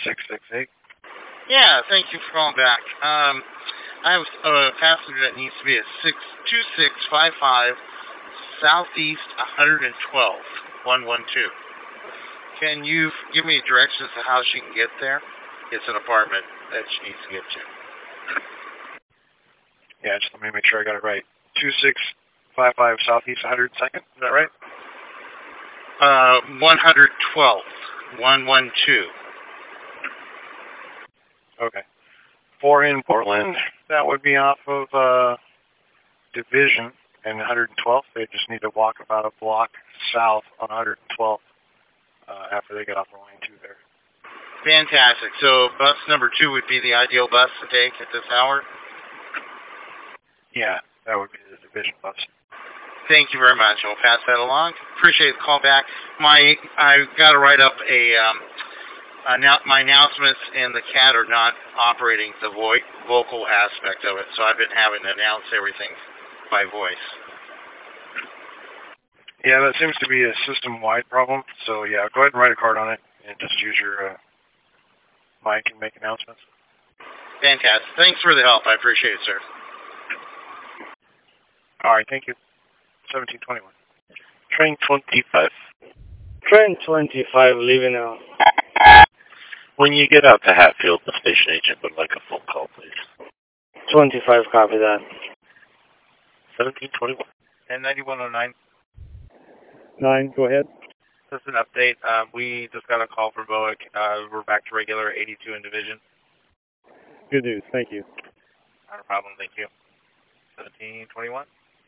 668. Yeah, thank you for calling back. I have a passenger that needs to be at 2655 Southeast 112, 112. Can you give me directions to how she can get there? It's an apartment that she needs to get to. Yeah, just let me make sure I got it right. 2655 Southeast 102nd, is that right? 112, 112. Okay. For in Portland, that would be off of Division and 112th. They just need to walk about a block south on 112th after they get off the line 2 there. Fantastic. So bus number 2 would be the ideal bus to take at this hour? Yeah, that would be the Division bus. Thank you very much. I'll pass that along. Appreciate the call back. I've got to write up my announcements and the CAT are not operating the vocal aspect of it, so I've been having to announce everything by voice. Yeah, that seems to be a system-wide problem. So yeah, go ahead and write a card on it and just use your mic and make announcements. Fantastic. Thanks for the help. I appreciate it, sir. All right, thank you. 1721. Train 25. Train 25, leaving now. When you get out to Hatfield, the station agent would like a phone call, please. 25, copy that. 1721. And 9109. 9, go ahead. Just an update. We just got a call from Bowick. We're back to regular 82 in Division. Good news, thank you. Not a problem, thank you. 1721.